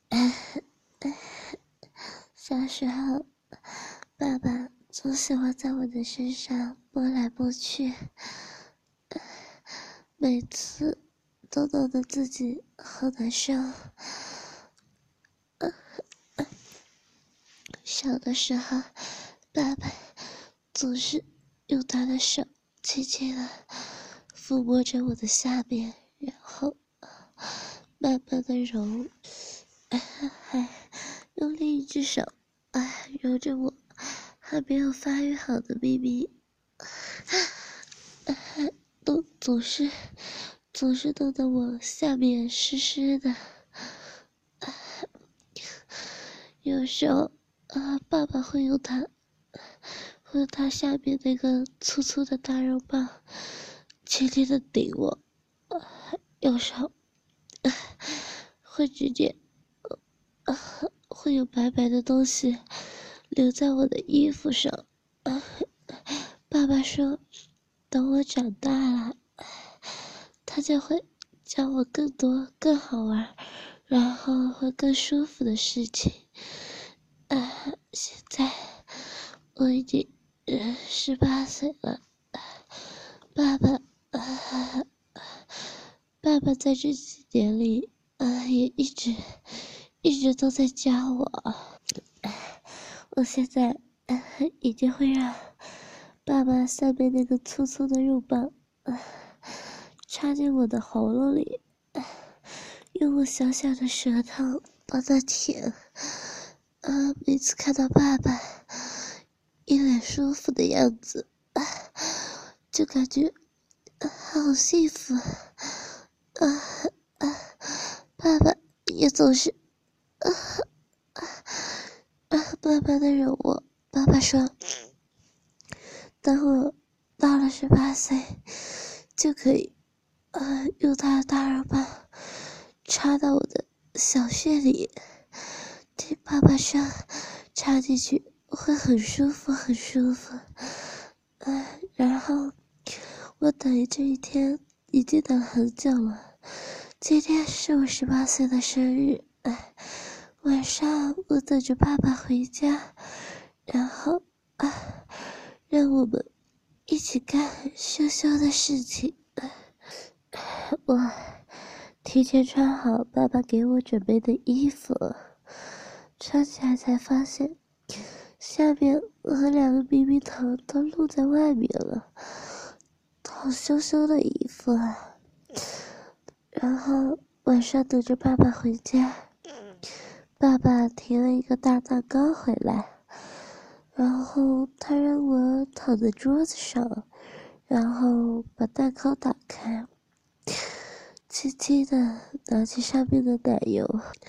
小时候，爸爸总喜欢在我的身上摸来摸去，每次都弄得自己好难受。小的时候，爸爸总是用他的手轻轻地抚摸着我的下面，然后慢慢的揉，还用另一只手揉着我还没有发育好的秘密，总是弄得我下面湿湿的。有时候爸爸会用他下面那个粗粗的大肉棒轻轻的顶我，有时候会直接会有白白的东西留在我的衣服上。爸爸说等我长大了，他就会教我更多更好玩然后会更舒服的事情。现在我已经18岁了，爸爸在这几年里也一直都在教我。我现在已经会让爸爸下面那个粗粗的肉棒插进我的喉咙里，用我小小的舌头帮他舔。每次看到爸爸一脸舒服的样子，就感觉好幸福。爸爸也总是慢慢的揉我。爸爸说等我到了18岁就可以用他的大肉棒插到我的小穴里，听爸爸说插进去会很舒服很舒服。然后我等这一天已经等很久了，今天是我18岁的生日。晚上我等着爸爸回家，然后让我们一起干羞羞的事情。我提前穿好爸爸给我准备的衣服，穿起来才发现下面和2个秘密头都露在外面了，好羞羞的衣服啊。然后晚上等着爸爸回家，爸爸提了一个大蛋糕回来，然后他让我躺在桌子上，然后把蛋糕打开，轻轻的拿起上面的奶油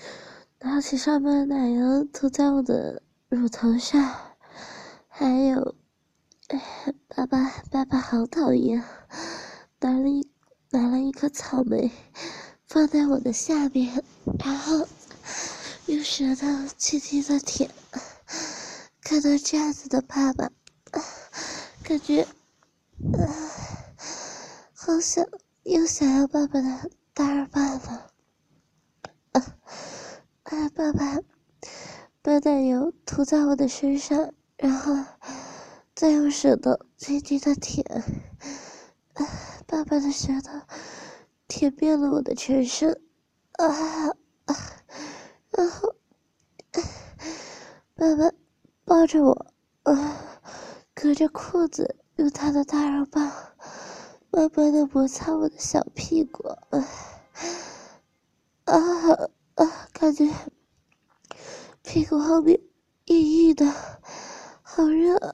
涂在我的乳头上。还有爸爸好讨厌，拿了一颗草莓放在我的下面，然后用舌头轻轻的舔。看到这样子的爸爸，感觉好想又想要爸爸的大二爸爸。爸爸把奶油涂在我的身上，然后再用舌头轻轻的舔。爸爸的舌头舔遍了我的全身，然后爸爸抱着我，隔着裤子用他的大肉棒慢慢的摩擦我的小屁股，感觉屁股后面硬硬的，好热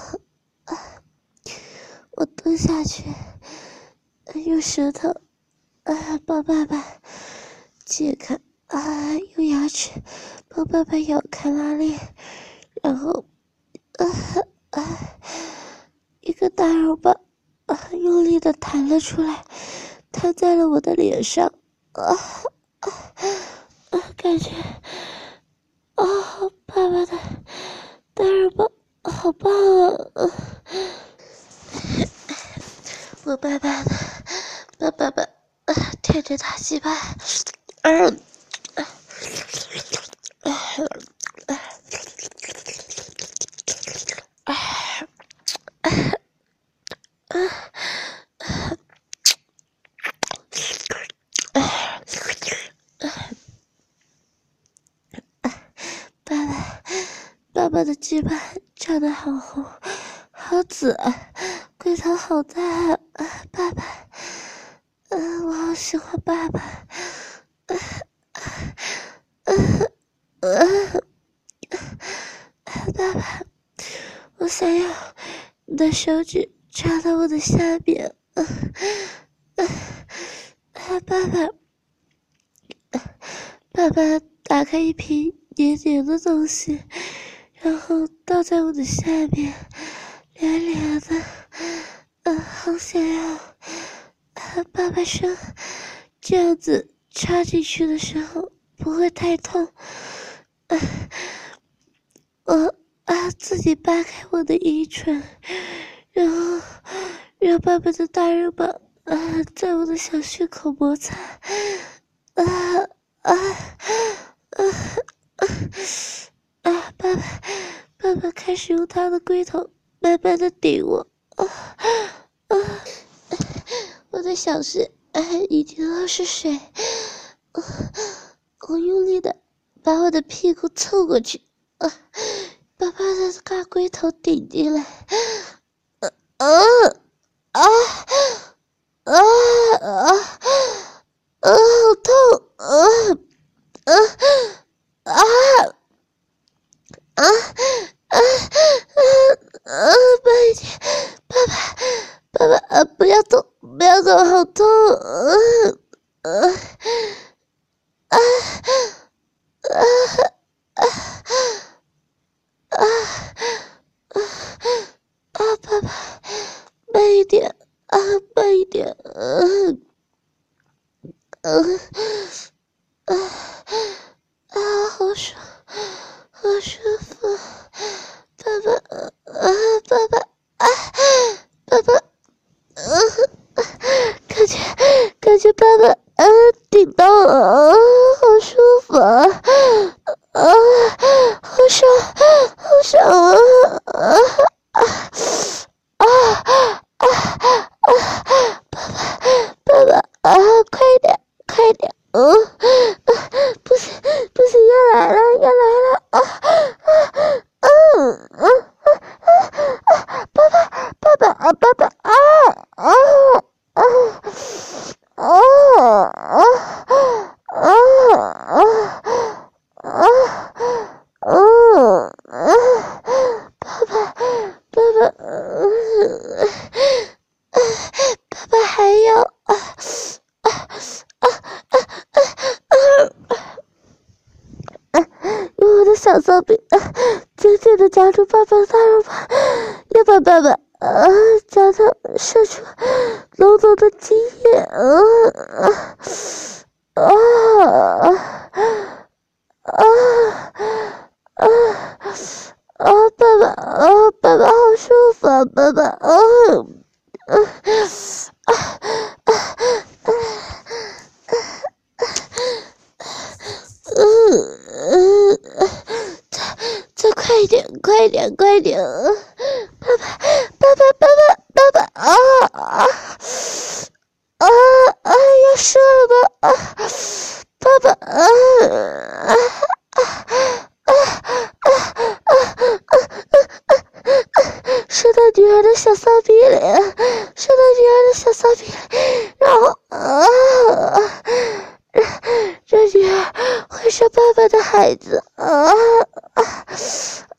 我蹲下去，用舌头帮爸爸解开，用牙齿帮爸爸咬开拉链，然后一个大肉棒用力的弹了出来，弹在了我的脸上。感觉爸爸的大肉棒好棒啊！我爸爸舔着大鸡巴， 爸的鸡巴长得好红好紫，龟头好大爸爸，我好喜欢爸爸，爸爸，我想要你的手指插到我的下面，爸爸打开一瓶黏黏的东西，然后倒在我的下面，凉凉的，好想要。爸爸说，这样子插进去的时候不会太痛。我自己扒开我的阴唇，然后让爸爸的大肉棒在我的小穴口摩擦，爸爸开始用他的龟头慢慢的顶我，我的小穴已经都是水，我用力的把我的屁股凑过去，把爸的大龟头顶进来，好痛，慢一点，爸爸，不要动，不要动，好痛，爸爸，慢一点，慢一点，好爽，好舒服，爸爸，感觉爸爸顶到了，好舒服好爽爸爸快点，不行，要来了，爸爸，爸爸还要用我的小骚逼紧紧的夹住爸爸的大肉棒，要把爸爸夹到射出浓浓的精液，爸爸好舒服啊，爸爸，再快点，爸爸，要射了吧，爸爸，射到女儿的小骚逼里，然后这女儿会是爸爸的孩子，